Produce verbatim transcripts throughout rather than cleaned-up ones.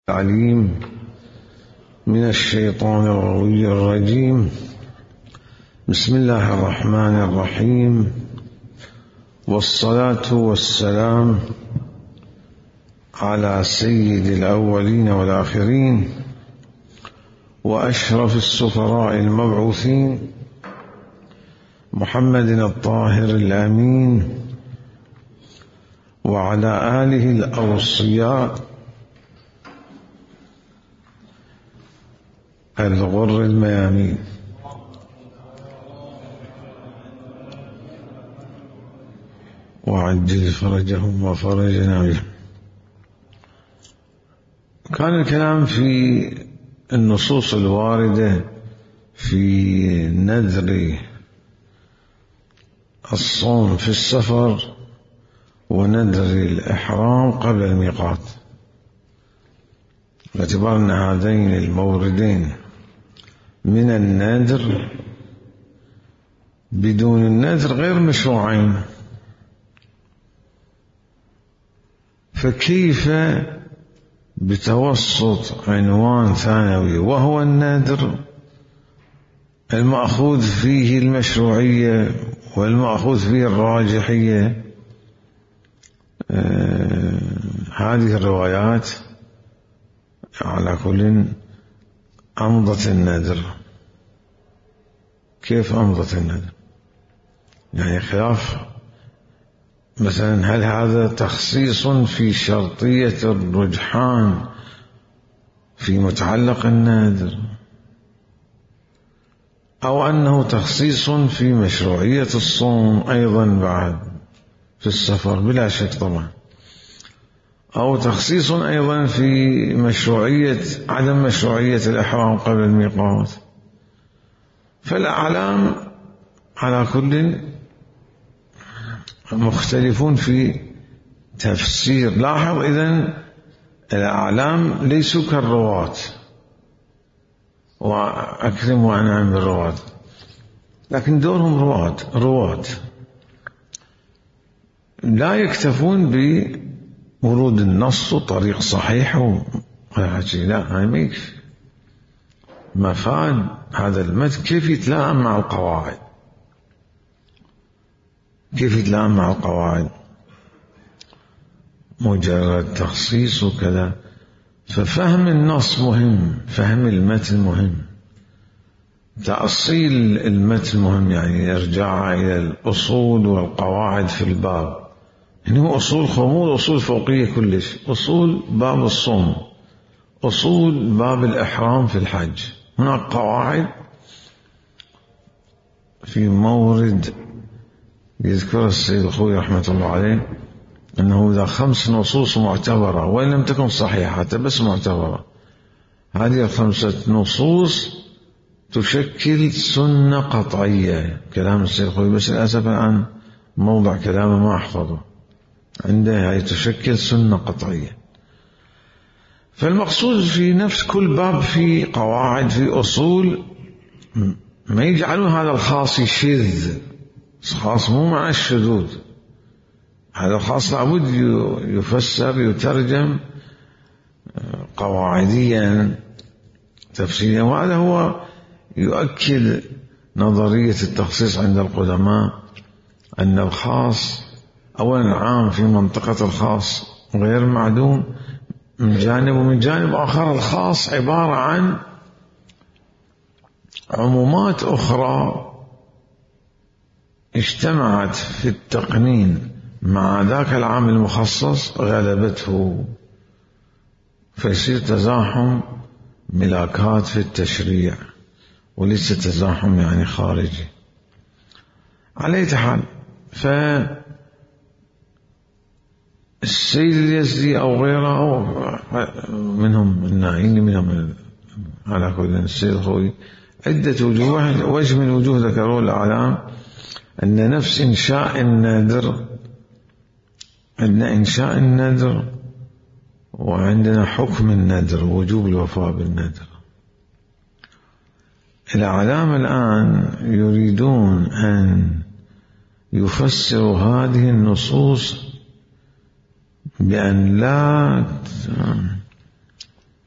العليم من الشيطان الغوي الرجيم. بسم الله الرحمن الرحيم، والصلاة والسلام على سيد الأولين والآخرين وأشرف السفراء المبعوثين محمد الطاهر الأمين وعلى آله الأوصياء الغر الميامين. وعجل فرجهم وفرجنا بهم. كان الكلام في النصوص الواردة في نذر الصوم في السفر ونذر الإحرام قبل الميقات، باعتبار أن هذين الموردين من النذر بدون النذر غير مشروعين، فكيف بتوسط عنوان ثانوي وهو النذر المأخوذ فيه المشروعية والمأخوذ فيه الراجحية؟ آه هذه الروايات على كل أمضت النذر. كيف أمضت النذر؟ يعني خلاف، مثلا هل هذا تخصيص في شرطية الرجحان في متعلق النذر، أو أنه تخصيص في مشروعية الصوم أيضا بعد في السفر؟ بلا شك طبعا. أو تخصيص أيضا في مشروعية عدم مشروعية الإحرام قبل الميقات. فالأعلام على كل مختلفون في تفسير. لاحظ إذن الأعلام ليسوا كالرواة، وأكرم وأنعم بالرواة، لكن دورهم رواة رواة لا يكتفون بورود النص وطريق صحيح وحكي، لا، هاي ما يكفي. مفاد هذا المتن كيف يتلائم مع القواعد، كيف يتلائم مع القواعد، مجرد تخصيص وكذا. ففهم النص مهم، فهم المتن مهم، تأصيل المتن مهم، يعني إرجاع إلى الأصول والقواعد في الباب. يعني هو أصول خمول، أصول فوقية كلش، أصول باب الصوم، أصول باب الإحرام في الحج. هناك قواعد في مورد يذكر السيد الخوي رحمة الله عليه أنه إذا خمس نصوص معتبرة وإن لم تكن صحيحة بس معتبرة، هذه الخمسة نصوص تشكل سنة قطعية. كلام السيد الخوي، بس للأسف الآن موضع كلامه ما أحفظه عنده، هي تشكل سنة قطعية. فالمقصود في نفس كل باب في قواعد، في أصول، ما يجعلون هذا الخاص يشذ. خاص مو مع الشذوذ، هذا الخاص لابد يفسر يترجم قواعديا تفسيريا. وهذا هو يؤكد نظرية التخصيص عند القدماء، أن الخاص أولا عام في منطقة الخاص غير معدوم من جانب، ومن جانب آخر الخاص عبارة عن عمومات أخرى اجتمعت في التقنين مع ذاك العام المخصص غلبته، فيصير تزاحم ملاكات في التشريع وليس تزاحم يعني خارجي. على أي حال، فالسيد اليزدي أو غيره أو منهم الناعين منهم على كل السيد الخوي عدة وجوه. وجه من وجوه ذكروا الأعلام أن نفس إنشاء النذر، أن إنشاء النذر وعندنا حكم النذر ووجوب الوفاء بالنذر. الأعلام الآن يريدون أن يفسروا هذه النصوص بأن لا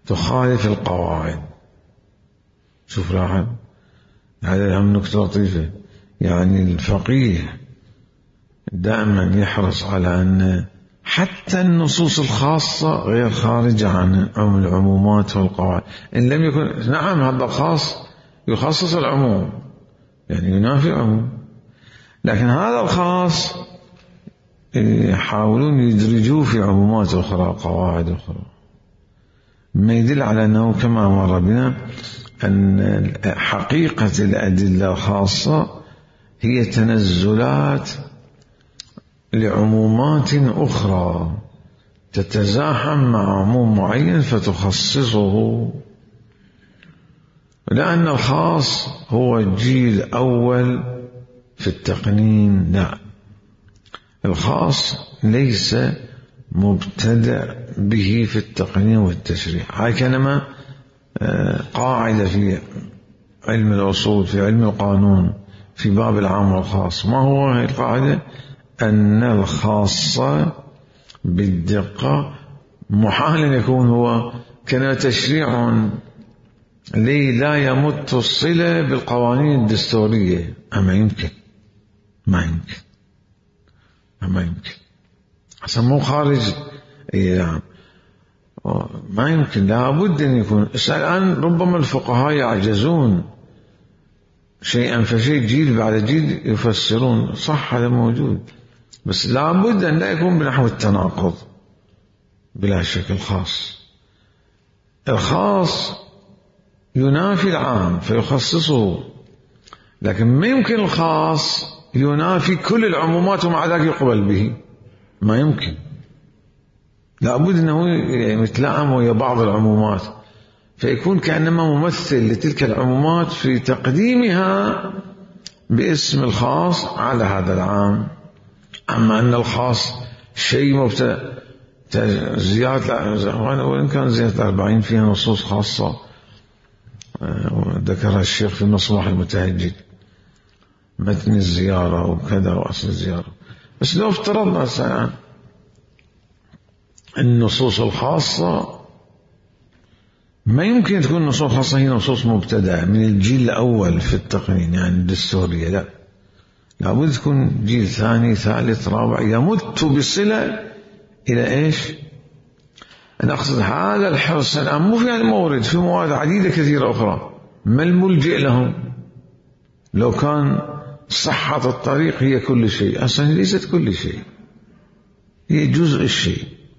تخالف القواعد. شوف لاحظ، هذا هم نكتة لطيفة. يعني الفقيه دائما يحرص على أن حتى النصوص الخاصة غير خارجة عن العمومات والقواعد. إن لم يكن، نعم هذا الخاص يخصص العموم، يعني ينافي العموم، لكن هذا الخاص يحاولون يدرجوه في عمومات أخرى، قواعد أخرى، ما يدل على أنه كما مر بنا أن حقيقة الأدلة الخاصة هي تنزلات لعمومات أخرى تتزاحم مع عموم معين فتخصصه. لأن الخاص هو الجيل الأول في التقنين، لا، الخاص ليس مبتدأ به في التقنين والتشريع. هاي كلمة قاعدة في علم الأصول، في علم القانون، في باب العام والخاص. ما هو هذه القاعدة؟ أن الخاص بالدقة محال أن يكون هو كان تشريع لي لا يمت الصلة بالقوانين الدستورية. أما يمكن، ما يمكن، أما يمكن حسن مو خارج. يعني ما يمكن، لابد أن يكون. الآن ربما الفقهاء يعجزون شيئا فشيء، جيل بعد جيل يفسرون، صح هذا موجود، بس لابد أن لا يكون بنحو التناقض. بلا شك الخاص الخاص ينافي العام فيخصصه، لكن ما يمكن الخاص ينافي كل العمومات ومع ذلك يقبل به، ما يمكن. لابد أنه يتلائم ويا بعض العمومات، فيكون كأنما ممثل لتلك العمومات في تقديمها باسم الخاص على هذا العام. أما أن الخاص شيء مبتدأ زيادة، وإن كان زيادة الأربعين فيها نصوص خاصة ذكرها الشيخ في مصباح المتهجد، متن الزيارة وكذا وأصل الزيارة. بس لو افترضنا مثلا النصوص الخاصة، ما يمكن تكون النصوص الخاصة هي نصوص مبتدأة من الجيل الأول في التقنين، يعني الدستورية، لا، لابد تكون جيل ثاني ثالث رابع يمت بصلة إلى إيش؟ أنا أقصد هذا الحرص الآن مو في هذا المورد، في مواد عديدة كثيرة أخرى. ما الملجئ لهم؟ لو كان صحة الطريق هي كل شيء، أصلا ليست كل شيء، هي جزء الشيء.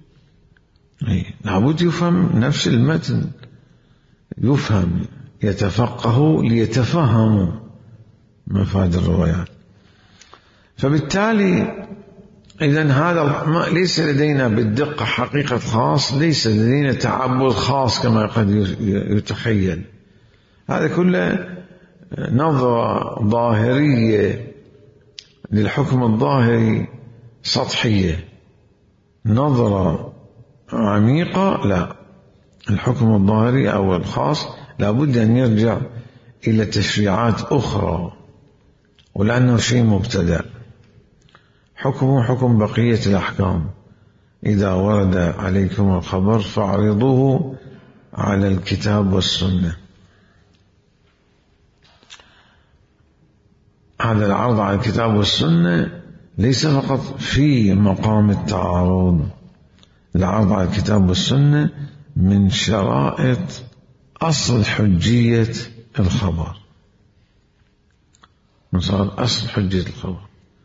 لابد يفهم نفس المتن، يفهم، يتفقه ليتفهموا مفاد الروايات. فبالتالي إذن هذا ليس لدينا بالدقة حقيقة خاص، ليس لدينا تعبد خاص كما قد يتخيل. هذا كله نظرة ظاهرية للحكم الظاهري سطحية. نظرة عميقة لا، الحكم الظاهري أو الخاص لابد أن يرجع إلى تشريعات أخرى، ولأنه شيء مبتدأ. حكمه حكم بقية الأحكام، إذا ورد عليكم الخبر فاعرضوه على الكتاب والسنة. هذا العرض على الكتاب والسنة ليس فقط في مقام التعارض، العرض على الكتاب والسنة من شرائط أصل حجية الخبر، من صار أصل حجية الخبر.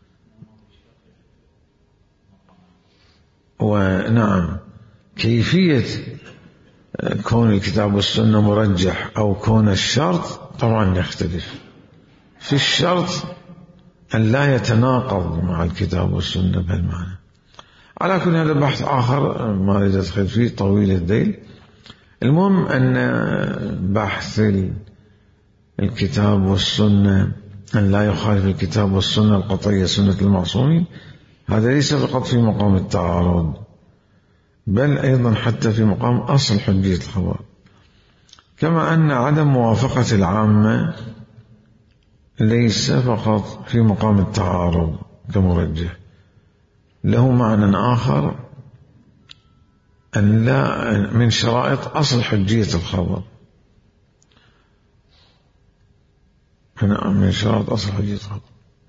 ونعم، كيفية كون الكتاب والسنة مرجح أو كون الشرط طبعا يختلف. في الشرط أن لا يتناقض مع الكتاب والسنة بهالمعنى. على كل هذا بحث آخر ما أريد أدخل فيه طويل الذيل. المهم أن بحث الكتاب والسنة، أن لا يخالف الكتاب والسنة القطعية سنة المعصومين، هذا ليس فقط في مقام التعارض، بل أيضا حتى في مقام أصل حجية الخبر. كما أن عدم موافقة العامة ليس فقط في مقام التعارض كمرجح، له معنى آخر أن لا من شرائط أصل حجية الخبر، من شرائط أصل حجية الخبر.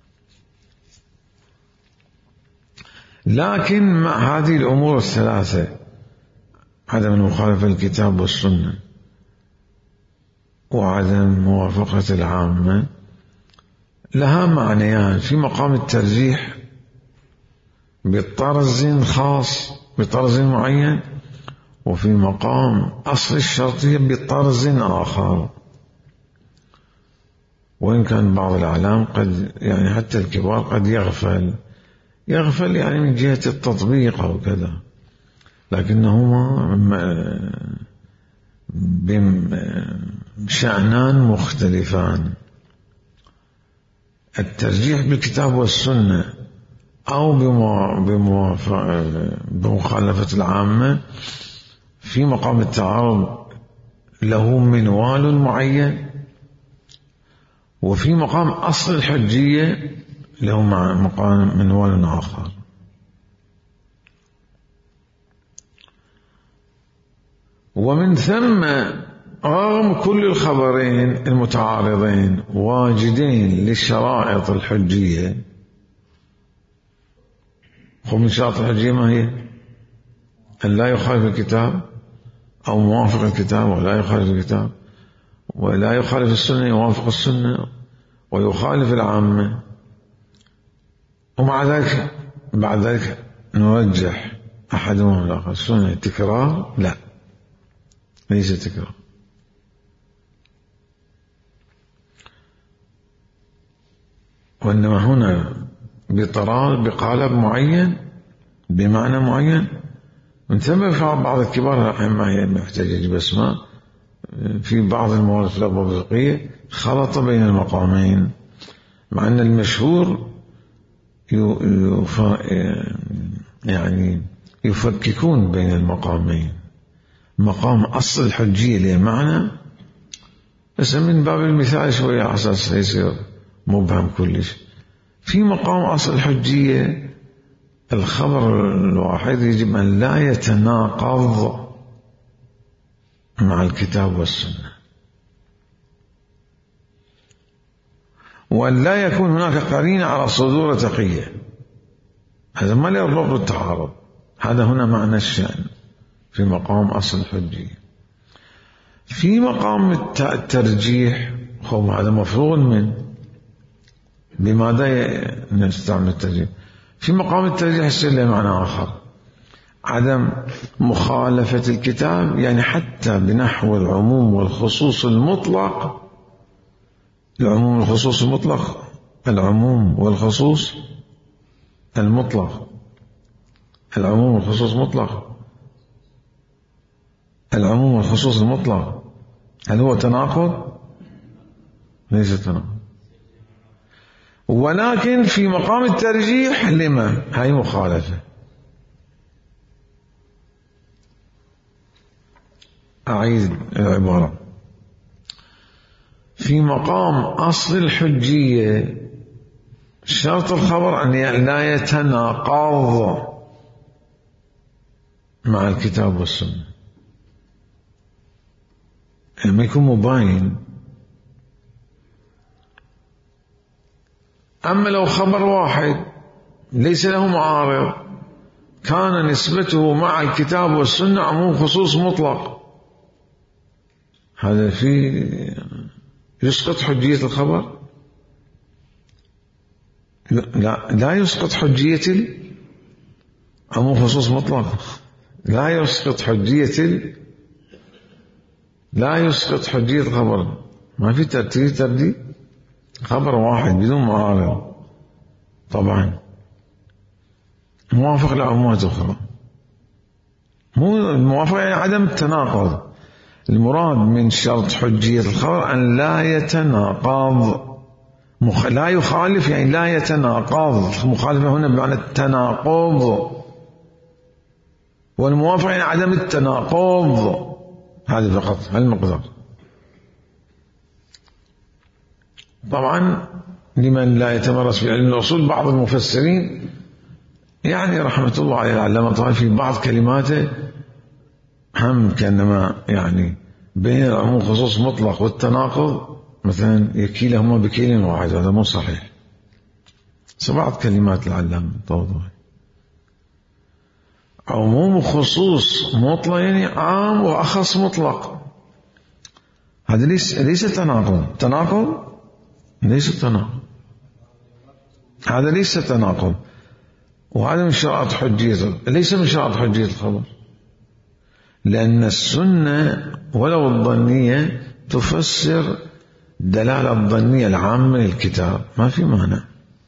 لكن مع هذه الأمور الثلاثة، عدم المخالفة للكتاب والسنة، وعدم موافقة العامة، لها معنيان: في مقام الترجيح بطرز خاص بطرز معين، وفي مقام أصل الشرطية بطرز آخر. وإن كان بعض الأعلام قد يعني حتى الكبار قد يغفل يغفل يعني من جهة التطبيق أو كذا، لكنهما بشأنان مختلفان. الترجيح بالكتاب والسنة أو بمخالفة العامة في مقام التعارض له منوال معين، وفي مقام أصل الحجية له مقام منوال آخر. ومن ثم رغم كل الخبرين المتعارضين واجدين للشرائط الحجية. ومن شرائط الحجية ما هي؟ أن لا يخالف الكتاب أو موافق الكتاب ولا يخالف الكتاب، ولا يخالف السنة يوافق السنة، ويخالف العامة. ومع ذلك بعد ذلك نرجح أحدهما الآخر. السنة تكرار؟ لا، ليس تكرار. وإنما هنا بطرال بقالب معين بمعنى معين. من ثم بعض الكبار الحين ما هي محتاجة باسماء في بعض الموارد في الأبواب الفقهية خلط بين المقامين، مع أن المشهور يعني يفككون بين المقامين. مقام أصل الحجية له معنى، بس من باب المثال شوية على أساس يصير مبهم كلش. في مقام أصل الحجية الخبر الواحد يجب أن لا يتناقض مع الكتاب والسنة، وأن لا يكون هناك قرينة على صدور تقية. هذا ما يربط بالتعارض. هذا هنا معنى الشأن في مقام أصل الحجية. في مقام الترجيح هو هذا مفروغ منه. بماذا نستعمل الترجيح؟ في مقام الترجيح يصير له معنى آخر: عدم مخالفة الكتاب، يعني حتى بنحو العموم والخصوص المطلق. العموم والخصوص المطلق، العموم والخصوص المطلق، العموم والخصوص المطلق، العموم والخصوص المطلق، هل هو تناقض؟ ليس تناقض. ولكن في مقام الترجيح لما؟ هاي مخالفة. أعيد العبارة: في مقام أصل الحجية شرط الخبر أن لا يتناقض مع الكتاب والسنة، لما يكون مباين. أما لو خبر واحد ليس له معارض كان نسبته مع الكتاب والسنة عموم خصوص مطلق، هذا في يسقط حجية الخبر؟ لا، لا يسقط حجية عموم خصوص مطلق، لا يسقط حجية ال... لا يسقط حجية الخبر. ما في ترتيب ترديد. خبر واحد بدون معارض طبعا موافق لعمومات أخرى. مو الموافقة يعني عدم التناقض. المراد من شرط حجية الخبر أن لا يتناقض. مخ... لا يخالف يعني لا يتناقض. مخالفة هنا بمعنى التناقض، والموافقة يعني عدم التناقض. هذا فقط المقدار. طبعا لمن لا يتمرس في علم الأصول بعض المفسرين يعني رحمة الله عليه العلامة طبعا في بعض كلماته هم كأنما يعني بين العموم خصوص مطلق والتناقض مثلا يكيلهما بكيل واحد، هذا مو صحيح. سبعة كلمات العلامة توضح. عموم خصوص مطلق يعني عام وأخص مطلق، هذا ليس ليس تناقض. تناقض ليس تناقض، هذا ليس تناقض، وهذا من شرائط حجية، ليس من شرائط حجية الخبر، لأن السنة ولو الظنية تفسر دلالة الظنية العامة للكتاب، ما في مانع.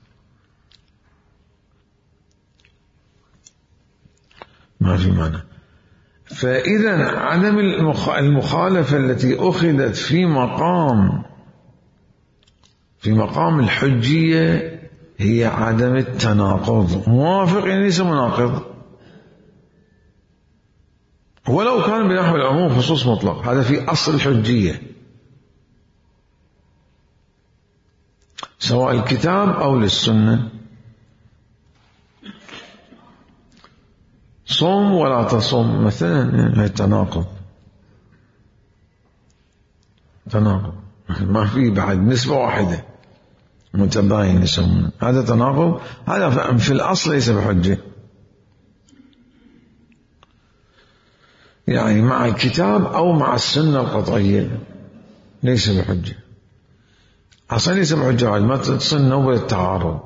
ما في مانع. فإذا عدم المخالفة التي أخذت في مقام في مقام الحجية هي عدم التناقض. موافق يعني ليس مناقض، ولو كان بنحو العموم خصوص مطلق، هذا في أصل الحجية سواء الكتاب أو للسنة. صوم ولا تصوم مثلا، هي تناقض. تناقض ما في بعد نسبة واحدة متباين يسمونه، هذا تناقض، هذا في الأصل ليس بحجة، يعني مع الكتاب أو مع السنة القطعية ليس بحجة، أصلا ليس بحجة، ما تصل نوبة التعارض.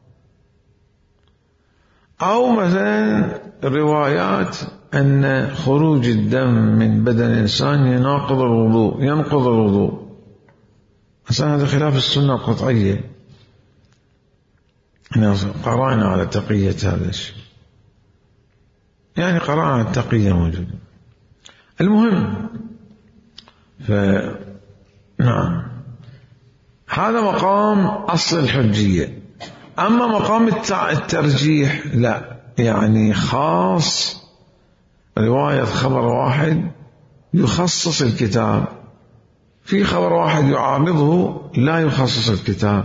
أو مثلا روايات أن خروج الدم من بدن الإنسان يناقض الوضوء، ينقض الوضوء، أصلا هذا خلاف السنة القطعية، قرأنا على تقية هذا الشيء، يعني قرأنا على التقية موجودة. المهم ف نعم هذا مقام أصل الحجية. أما مقام الترجيح لا، يعني خاص رواية خبر واحد يخصص الكتاب، في خبر واحد يعارضه لا يخصص الكتاب،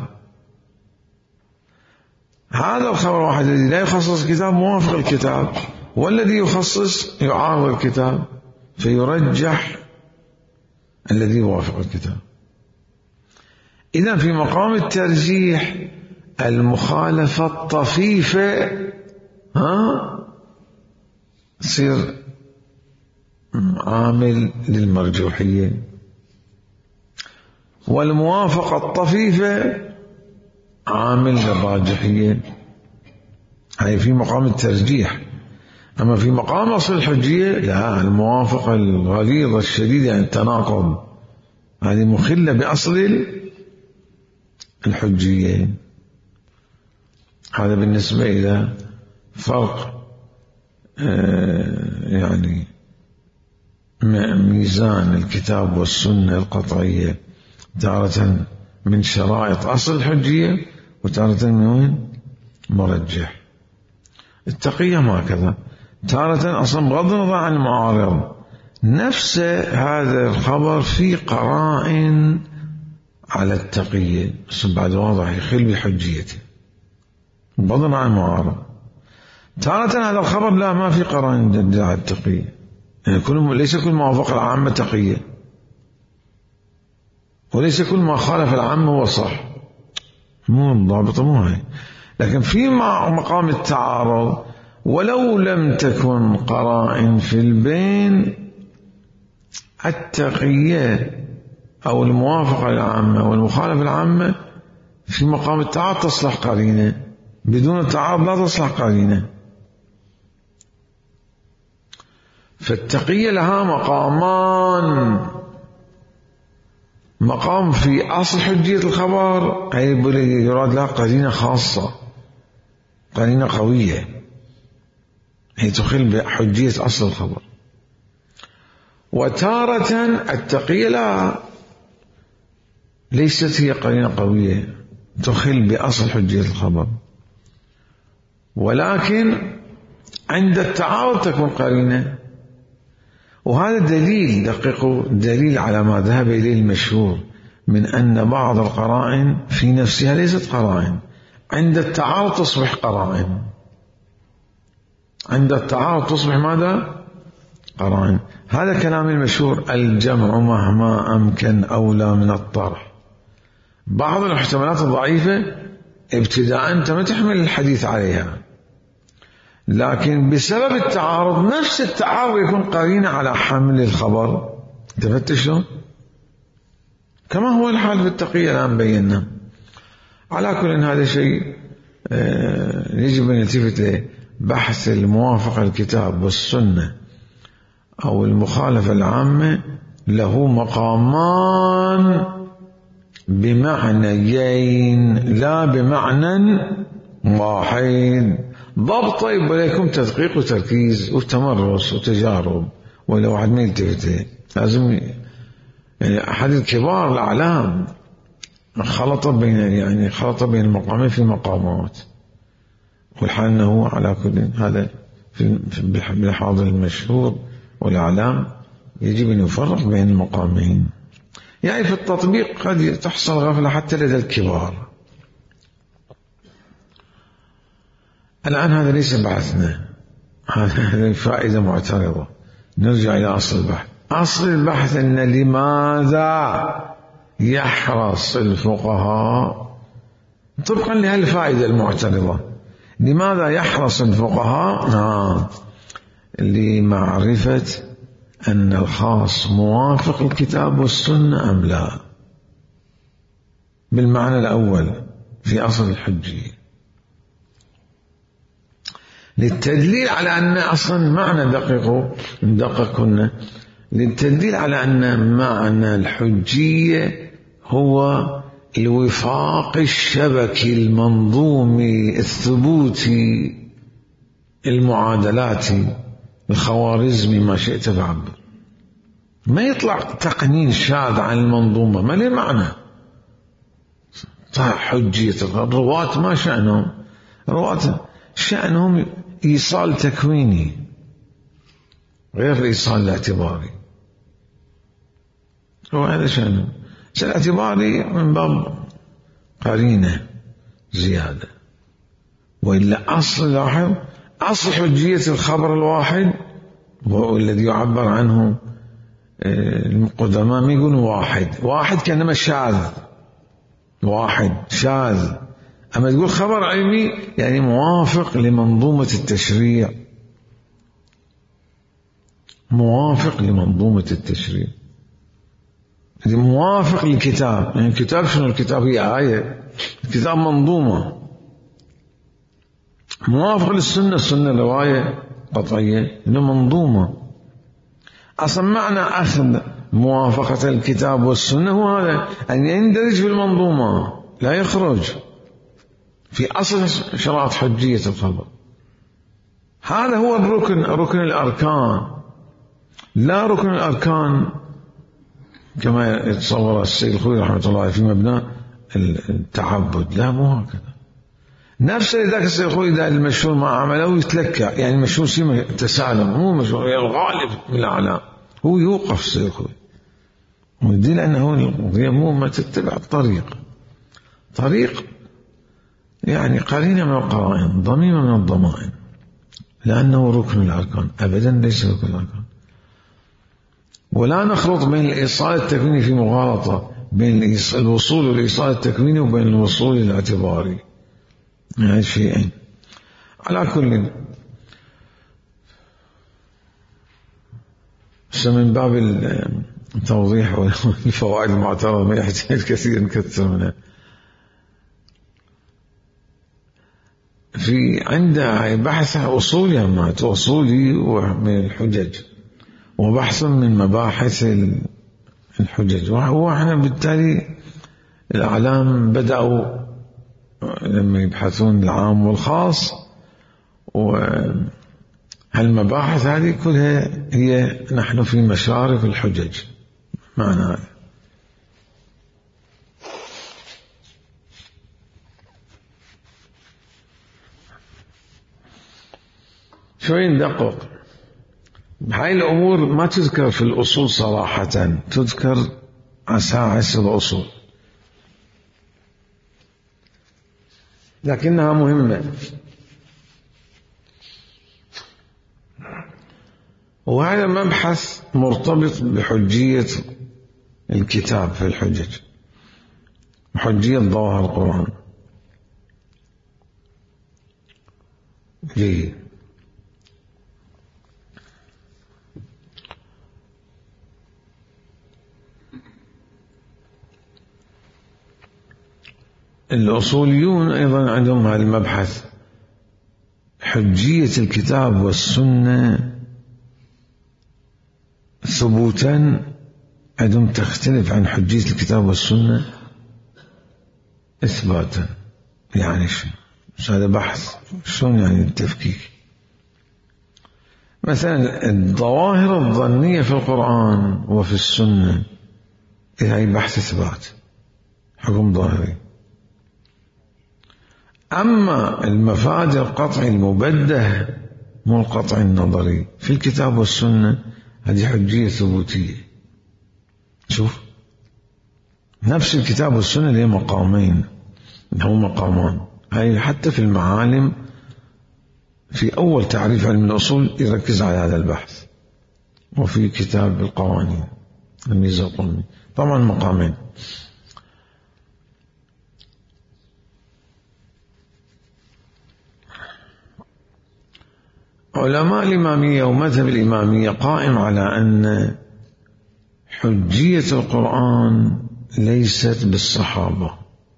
هذا الخبر واحد الذي لا يخصص الكتاب موافق الكتاب، والذي يخصص يعارض الكتاب، فيرجح الذي يوافق الكتاب. إذن في مقام الترجيح المخالفة الطفيفة ها تصير عامل للمرجوحية، والموافقة الطفيفة عامل للراجحية، هي في مقام الترجيح. أما في مقام أصل الحجية لا، الموافقة الغليظة الشديدة يعني التناقض، هذه مخلة بأصل الحجية. هذا بالنسبة إلى فرق يعني ميزان الكتاب والسنة القطعية، تارة من شرائط أصل الحجية وتارة من وين مرجح. التقية ما كذا، تارة أصلا بغض النظر عن المعارض نفس هذا الخبر في قرائن على التقية، بس بعد واضح يخل بحجيته بغض النظر عن المعارض. تارة هذا الخبر لا، ما في قرائن على التقية، يعني كل ليس كل ما وافق العامة تقية، وليس كل ما خالف العامة هو صح، مو الضابطة مو هاي. لكن في مقام التعارض ولو لم تكن قرائن في البين، التقية أو الموافقة العامة والمخالفة العامة في مقام التعارض تصلح قرينة، بدون التعارض لا تصلح قرينة. فالتقية لها مقامان، مقام في أصل حجية الخبر أي يراد لها قرينة خاصة، قرينة قوية هي تخل بحجية أصل الخبر. وتارة التقية لا، ليست هي قرينة قوية تخل بأصل حجية الخبر، ولكن عند التعارض تكون قرينة. وهذا دليل دقيق، دليل على ما ذهب إليه المشهور من أن بعض القرائن في نفسها ليست قرائن، عند التعارض تصبح قرائن، عند التعارض تصبح ماذا؟ قرائن. هذا كلام المشهور: الجمع مهما أمكن أولى من الطرح. بعض الاحتمالات الضعيفة ابتداء أنت ما تحمل الحديث عليها، لكن بسبب التعارض، نفس التعارض يكون قرينة على حمل الخبر. تفتش له كما هو الحال في التقية الآن بينا. على كل هذا شيء يجب أن يلتفت له. بحث الموافقة الكتاب والسنة أو المخالفة العامة له مقامان بمعنيين لا بمعنى واحد. ضبط يبقى لكم تدقيق وتركيز وتمرس وتجارب، ولا واحد ما يلتفت له. لازم يعني أحد الكبار الأعلام خلط بين يعني خلط بين المقامين في مقامات، والحال أنه على كل هذا في بالحاضر المشهور والأعلام يجب أن يفرق بين المقامين. يعني في التطبيق قد تحصل غفلة حتى لدى الكبار. الآن هذا ليس بحثنا، هذه فائدة معترضة. نرجع إلى أصل البحث. أصل البحث أن لماذا يحرص الفقهاء طبقا لهالفائدة المعترضة، لماذا يحرص الفقهاء نعم لمعرفة أن الخاص موافق الكتاب والسنة أم لا، بالمعنى الأول في أصل الحجية، للتدليل على أن أصلا معنى دقيق دقق كنا للتدليل على أن معنى الحجية هو الوفاق الشبكي المنظومي الثبوتي المعادلاتي الخوارزمي ما شئت فعبر، ما يطلع تقنين شاذ عن المنظومة، ما له معنى. حجية الرواة ما شأنهم؟ رواة شأنهم إيصال تكويني غير الإيصال الاعتباري، هو هذا شأنه. الاعتباري من باب قرينة زيادة، وإلا أصل لاحظ أصل حجية الخبر الواحد والذي يعبر عنه القدماء يقولون واحد واحد كأنما شاذ، واحد شاذ. أما تقول خبر علمي يعني موافق لمنظومة التشريع، موافق لمنظومة التشريع، موافق للكتاب. يعني الكتاب شنو؟ الكتاب هي آية، الكتاب منظومة. موافق للسنة، السنة رواية قطعية، إنه منظومة. أصلا معنى أخذ موافقة الكتاب والسنة هو هذا، أن يندرج في المنظومة لا يخرج في أصل شرائط حجية الخبر. هذا هو الركن، ركن الأركان، لا ركن الأركان كما يتصور السيد الخوي رحمة الله في مبنى التعبد، لا مو هكذا. نفس ذاك السيد الخوي ده المشهور ما عمله يتلكى، يعني المشهور سيما تسالم، مو مشهور يعني الغالب من الأعلام هو يوقف السيد الخوي، ويدل أنه مو ما تتبع الطريق، طريق يعني قرينة من القرائن، ضميمة من الضمائن، لأنه ركن الأركان، أبدا ليس ركن الأركان. ولا نخلط بين الإيصال التكويني في مغالطة بين الوصول والإيصال التكويني وبين الوصول الاعتباري، يعني شيئين. على كل من باب التوضيح والفوائد المعترضة ما يحتاج كثير نكثر منها. في عنده بحث أصولي ما أصولي من الحجج، وبحث من مباحث الحجج. وإحنا بالتالي الأعلام بدأوا لما يبحثون العام والخاص، وهالمباحث هذه كلها هي نحن في مشارف الحجج معنى هذا. شوي ندقق. هاي الأمور ما تذكر في الأصول صراحة، تذكر عساعس الأصول، لكنها مهمة. وهذا مبحث مرتبط بحجية الكتاب في الحجج، حجية ظواهر القرآن. جيد. الأصوليون أيضا عندهم هذا المبحث، حجية الكتاب والسنة ثبوتا عندهم تختلف عن حجية الكتاب والسنة إثباتا. يعني شو هذا بحث، شلون يعني التفكيك؟ مثلا الظواهر الظنية في القرآن وفي السنة هي بحث إثبات، حكم ظاهري. أما المفاد القطعي المبده مو القطع النظري في الكتاب والسنة هذه حجية ثبوتية. شوف نفس الكتاب والسنة له مقامين، هو مقامان. هاي حتى في المعالم في أول تعريف علم الأصول يركز على هذا البحث، وفي كتاب القوانين الميزة القومي طبعا مقامين. علماء الإمامية ومذهب الإمامية قائم على أن حجية القرآن ليست بالصحابة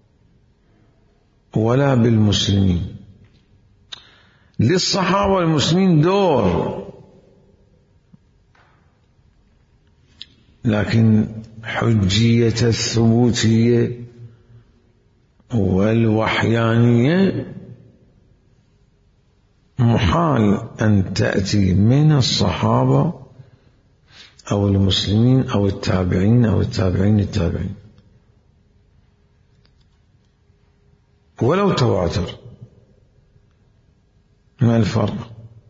ولا بالمسلمين. للصحابة والمسلمين دور، لكن حجية الثبوتية والوحيانية محال أن تأتي من الصحابة أو المسلمين أو التابعين أو التابعين التابعين ولو تواتر. ما الفرق؟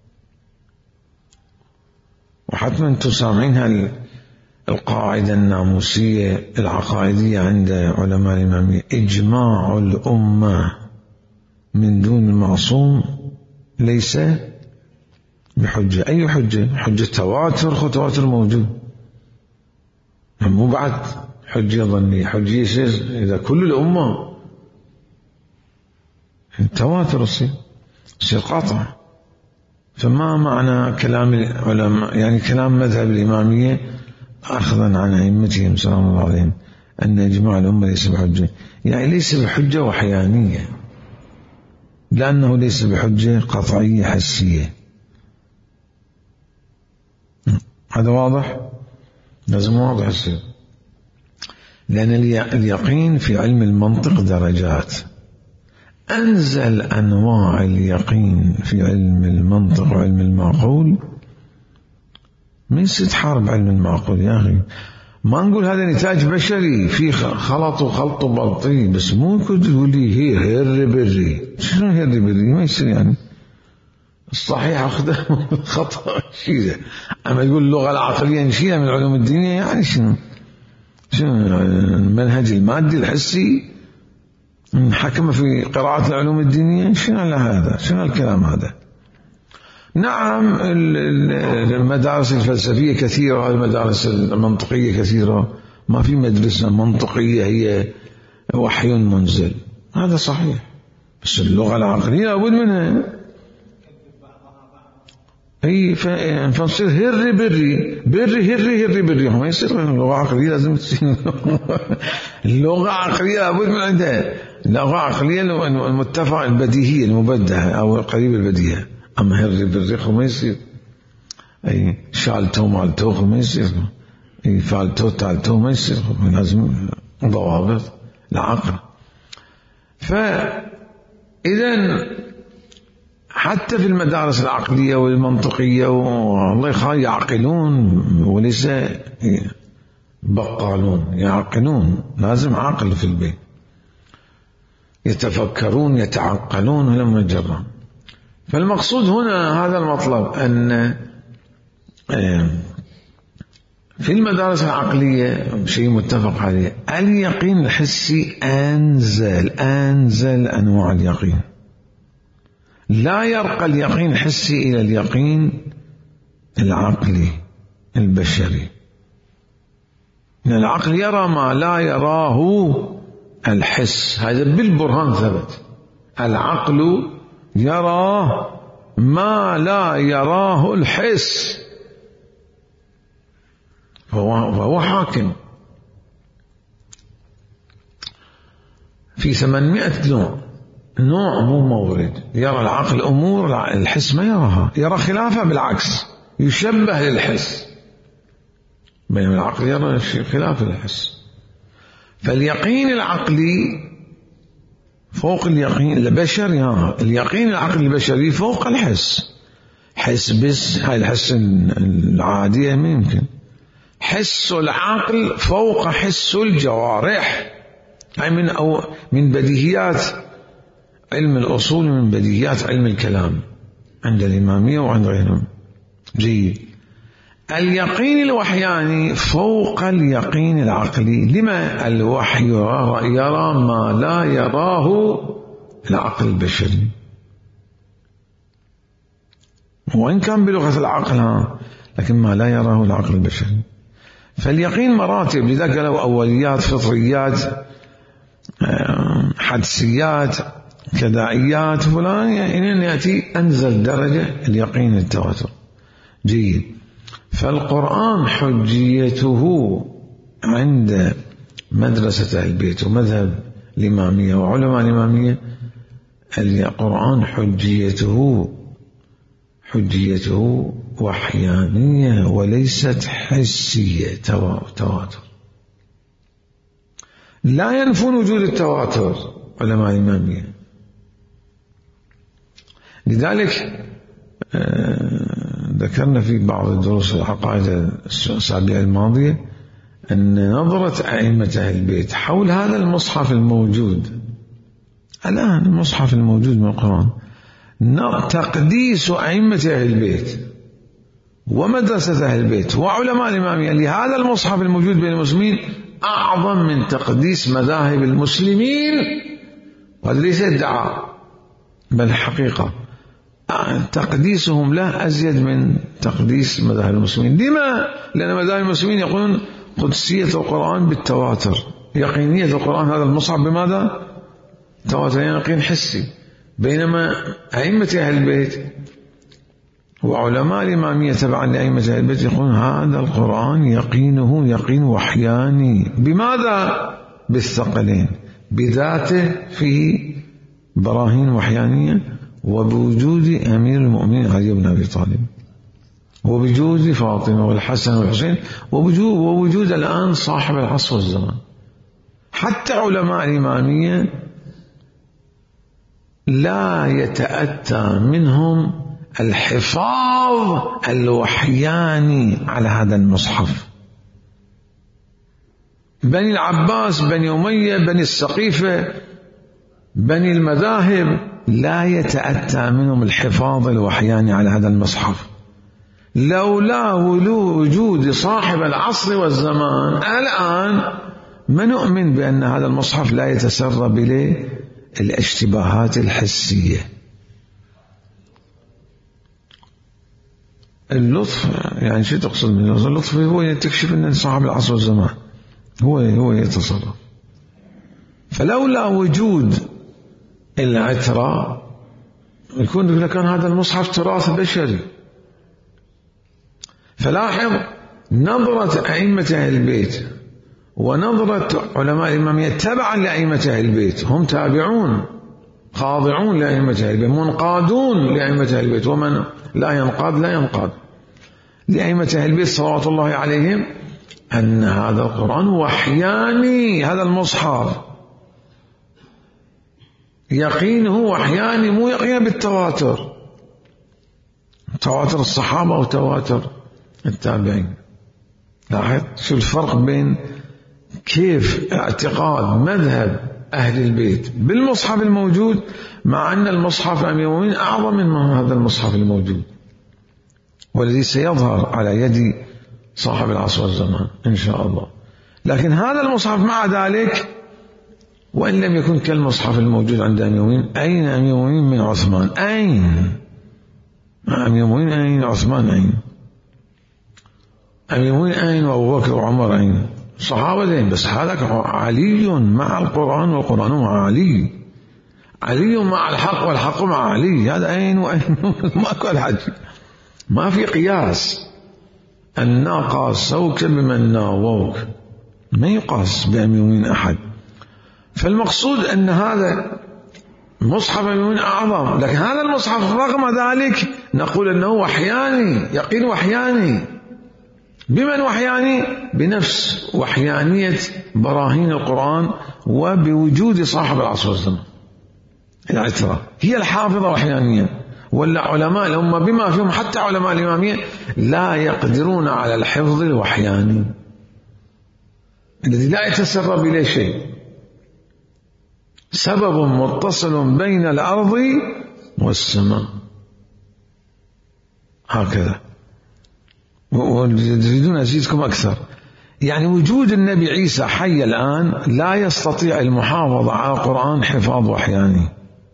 وحتما تسامعينها القاعدة الناموسية العقائدية عند علماء الإمامية: إجماع الأمة من دون المعصوم ليس بحجة. أي حجة؟ حجة تواتر، خو تواتر موجود، مو بعد حجة ظنية. حجة يصير إذا كل الأمة تواتر يصير يصير قاطع. فما معنى كلام العلماء، يعني كلام مذهب الإمامية أخذا عن أئمتهم سلام الله عليهم، أن إجماع الأمة ليس بحجة؟ يعني ليس بحجة وحيانية، لأنه ليس بحجة قطعية حسية. هذا واضح؟ لازم واضح يصير، لأن اليقين في علم المنطق درجات. أنزل أنواع اليقين في علم المنطق وعلم المعقول من ست حرب علم المعقول. يا أخي ما نقول هذا نتاج بشري في خلط وخلط وبلطي، بس مو كنت تقول لي هي هر بري. شنو هر بري؟ ما يصير. يعني الصحيح أخذه خطأ شيء. أما يقول اللغة العقلية نشيلها من العلوم الدينية، يعني شنو شنو المنهج المادي الحسي حكم في قراءة العلوم الدينية؟ شنو هذا؟ شنو الكلام هذا؟ نعم المدارس الفلسفية كثيرة، المدارس المنطقية كثيرة، ما في مدرسة منطقية هي وحي منزل، هذا صحيح، بس اللغة العقلية لابد منها. اي فنصير هري بري بري هري هري بري، ما يصير اللغة عقلية، لازم تصير اللغة عقلية لابد من عندها اللغة عقلية المتفق البديهية المبدهة أو قريب البديهة. أما هري بالريخ ما يصير. أي شالتو مالتو ما يصير، أي فالتو تالتو ما يصير، لازم ضوابط العقل. فإذا حتى في المدارس العقلية والمنطقية والله يخلي يعقلون وليس بقالون، يعقلون، لازم عقل في البيت، يتفكرون يتعقلون لما يجرون. فالمقصود هنا هذا المطلب، أن في المدارس العقلية شيء متفق عليه، اليقين الحسي أنزل أنزل أنواع اليقين، لا يرقى اليقين الحسي إلى اليقين العقل البشري. العقل يرى ما لا يراه الحس، هذا بالبرهان ثبت. العقل يرى ما لا يراه الحس، فهو حاكم في ثمانمائة نوع. نوع مو مورد، يرى العقل أمور الحس ما يراها، يرى خلافها، بالعكس يشبه للحس، بينما العقل يرى خلاف الحس. فاليقين العقلي فوق اليقين البشري، ها اليقين العقلي البشري فوق الحس. حس بس هاي الحس العادية ما يمكن. حس العقل فوق حس الجوارح، هاي من أو من بديهيات علم الأصول، من بديهيات علم الكلام عند الإمامية وعند غيرهم. جيد. اليقين الوحياني فوق اليقين العقلي. لما الوحي يرى ما لا يراه العقل البشري، وإن كان بلغة العقل ها، لكن ما لا يراه العقل البشري. فاليقين مراتب، لذلك قالوا أوليات، فطريات، حدسيات، كدائيات، فلان يعني يأتي أنزل درجة اليقين التواتر. جيد. فالقرآن حجيته عند مدرسة أهل البيت ومذهب الإمامية وعلماء الإمامية، القرآن حجيته حجيته وحيانية وليست حسية تواتر. لا ينفون وجود التواتر علماء الإمامية. لذلك ذكرنا في بعض الدروس العقائد الأسابيع الماضية أن نظرة أئمة أهل البيت حول هذا المصحف الموجود الآن، المصحف الموجود من القرآن، تقديس أئمة أهل البيت ومدرسة أهل البيت وعلماء الإمامية لهذا المصحف الموجود بين المسلمين أعظم من تقديس مذاهب المسلمين. وهذا ليس ادعاء بل حقيقة، تقديسهم له أزيد من تقديس مذاهب المسلمين. لما؟ لأن مذاهب المسلمين يقولون قدسية القرآن بالتواتر، يقينية القرآن هذا المصحف بماذا؟ تواتر، يعني يقين حسي. بينما أئمة أهل البيت وعلماء الإمامية تبعا لأئمة أهل البيت يقولون هذا القرآن يقينه يقين وحياني. بماذا؟ بالثقلين، بذاته في براهين وحيانية، وبوجود أمير المؤمنين علي بن أبي طالب، وبوجود فاطمة والحسن والحسين، وبوجود, ووجود الآن صاحب العصر والزمان. حتى علماء الإمامية لا يتأتى منهم الحفاظ الوحياني على هذا المصحف. بني العباس، بني أمية، بني السقيفة، بني المذاهب لا يتأتى منهم الحفاظ الوحياني على هذا المصحف. لولا وجود صاحب العصر والزمان الآن ما نؤمن بأن هذا المصحف لا يتسرب إليه الاشتباهات الحسية. اللطف يعني شو تقصد من اللطف؟ اللطف هو تكشف أن صاحب العصر والزمان هو هو يتصرف. فلولا وجود العترة يكون كان هذا المصحف تراث بشري. فلاحظ نظرة أئمة أهل البيت ونظرة علماء الإمامية تبعا لأئمة أهل البيت، هم تابعون خاضعون لأئمة أهل البيت، منقادون لأئمة أهل البيت، ومن لا ينقاد لا ينقاد لأئمة أهل البيت صلوات الله عليهم، أن هذا القرآن وحياني. هذا المصحف يقينه وحياني، مو يقين بالتواتر، تواتر الصحابة وتواتر التابعين. لاحظ شو الفرق بين كيف اعتقاد مذهب أهل البيت بالمصحف الموجود، مع أن المصحف أمير المؤمنين أعظم من هذا المصحف الموجود والذي سيظهر على يد صاحب العصر والزمان إن شاء الله. لكن هذا المصحف مع ذلك وإن لم يكن كالمصحف الموجود عند أمير المؤمنين، أين أمير المؤمنين من عثمان؟ أين أمير المؤمنين؟ أين عثمان؟ أين؟ أمير أين وأبو بكر وعمر أين؟ صحابة دين، بس هذا علي مع القرآن والقرآن مع علي، علي مع الحق والحق مع علي، هذا أين وأين؟ ماكو الحج، ما في قياس. الناقة سوك بمن ناووك، ما يقاس بأمير أحد. فالمقصود أن هذا مصحف أمير أعظم، لكن هذا المصحف رغم ذلك نقول أنه وحياني، يقين وحياني. بمن وحياني؟ بنفس وحيانية براهين القرآن وبوجود صاحب العصر والزمان العترة، هي الحافظة وحيانية. ولا علماء الأمة بما فيهم حتى علماء الإمامية لا يقدرون على الحفظ الوحياني الذي لا يتسرب إليه شيء، سبب متصل بين الأرض والسماء، هكذا. وتريدون أزيدكم أكثر، يعني وجود النبي عيسى حي الآن لا يستطيع المحافظة على القرآن حفاظ وحياني،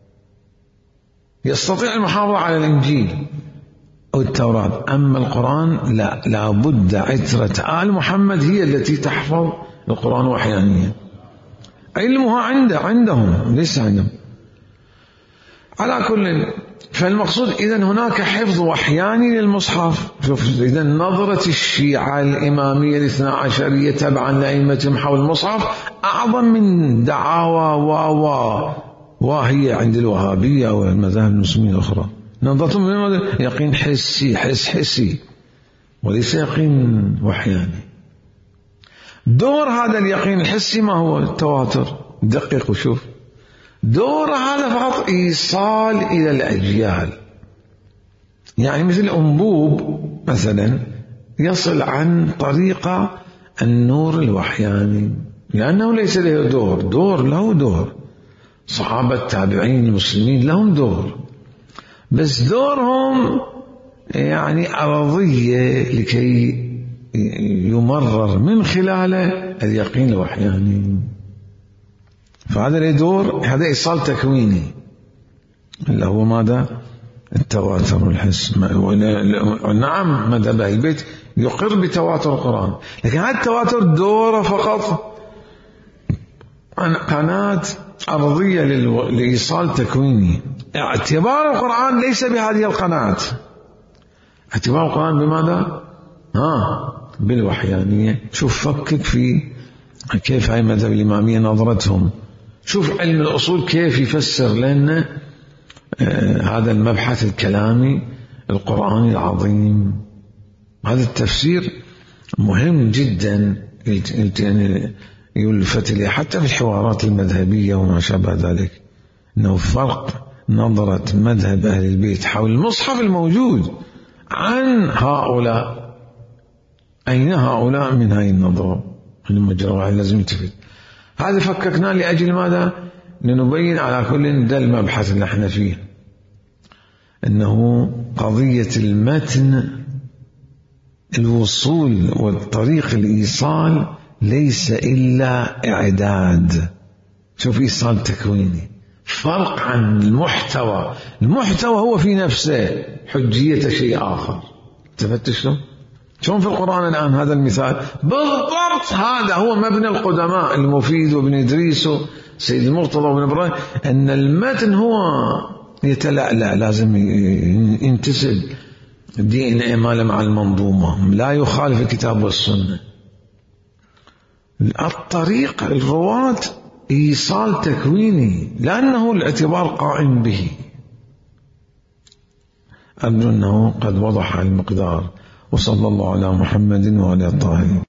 يستطيع المحافظة على الإنجيل أو التوراة، أما القرآن لا، لا بد عترة آل محمد هي التي تحفظ القرآن وحيانيا، علمها عنده عندهم ليس عندهم. على كل، فالمقصود إذن هناك حفظ وحياني للمصحف. شوف إذن نظرة الشيعة الإمامية الاثنى عشرية تبعا لأئمتهم حول المصحف أعظم من دعاوى و و وهي عند الوهابية والمذاهب المسلمين الأخرى. نظرتهم يقين حسي، حس حسي، وليس يقين وحياني. دور هذا اليقين الحسي ما هو؟ التواتر. دقق وشوف، دور هذا فقط إيصال إلى الأجيال، يعني مثل أنبوب مثلا يصل عن طريقة النور الوحياني، لأنه ليس له دور، دور له دور، صحابة التابعين المسلمين لهم دور، بس دورهم يعني أرضية لكي يمرر من خلاله اليقين الوحياني. فهذا له دور، هذا إيصال تكويني اللي هو ماذا؟ التواتر والحس. نعم مذهب أهل البيت يقر بتواتر القرآن، لكن هذا التواتر دوره فقط عن قناة أرضية لإيصال تكويني. اعتبار القرآن ليس بهذه القناة، اعتبار القرآن بماذا؟ ها بالوحيانية. شوف فكك في كيف هاي مذهب الإمامية نظرتهم، شوف علم الأصول كيف يفسر لنا آه هذا المبحث الكلامي القرآني العظيم. هذا التفسير مهم جدا يلفت إليه حتى في الحوارات المذهبية وما شابه ذلك، أنه فرق نظرة مذهب أهل البيت حول المصحف الموجود عن هؤلاء. أين هؤلاء من هذه النظرة؟ المجرى لازم يلتفت. هذا فككنا لأجل ماذا؟ لنبين على كل ده المبحث اللي احنا فيه، أنه قضية المتن الوصول والطريق الإيصال ليس إلا إعداد. شوف إيصال تكويني، فرق عن المحتوى. المحتوى هو في نفسه حجية شيء آخر. تفتشتم شون في القرآن الآن هذا المثال بالضبط، هذا هو مبنى القدماء المفيد وابن إدريس سيد المرتضى وابن إبراهيم، أن المتن هو يتلألأ، لازم ينتسب دي إن إمالة مع المنظومة، لا يخالف الكتاب والسنة. الطريق الرواة إيصال تكويني لأنه الاعتبار قائم به. أبدو أنه قد وضح المقدار، وصلى الله على محمد وعلى الطاهرين.